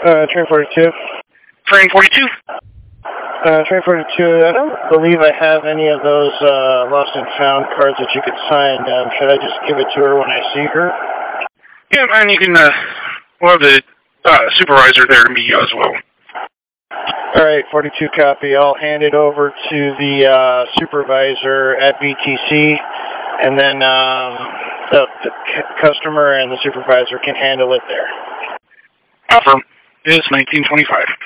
Train 42. Train 42? Train 42, I don't believe I have any of those lost and found cards that you could sign. Should I just give it to her when I see her? Yeah, man, you can, we'll have the supervisor there to meet you as well. Alright, 42 copy. I'll hand it over to the supervisor at VTC, and then the customer and the supervisor can handle it there. Affirm. It is 1925.